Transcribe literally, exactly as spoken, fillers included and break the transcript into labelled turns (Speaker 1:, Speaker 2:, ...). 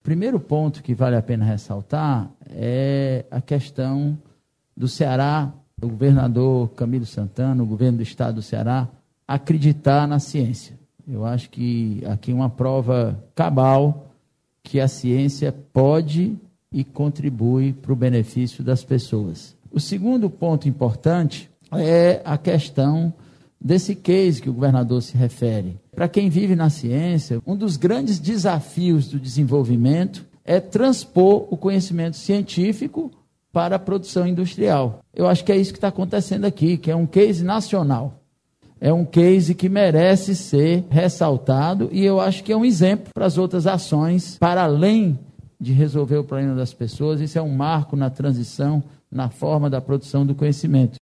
Speaker 1: primeiro ponto que vale a pena ressaltar é a questão do Ceará, do governador Camilo Santana, o governo do estado do Ceará, acreditar na ciência. Eu acho que aqui é uma prova cabal que a ciência pode e contribui para o benefício das pessoas. O segundo ponto importante é a questão desse case que o governador se refere. Para quem vive na ciência, um dos grandes desafios do desenvolvimento é transpor o conhecimento científico para a produção industrial. Eu acho que é isso que está acontecendo aqui, que é um case nacional. É um case que merece ser ressaltado e eu acho que é um exemplo para as outras ações, para além de resolver o problema das pessoas. Isso é um marco na transição, na forma da produção do conhecimento.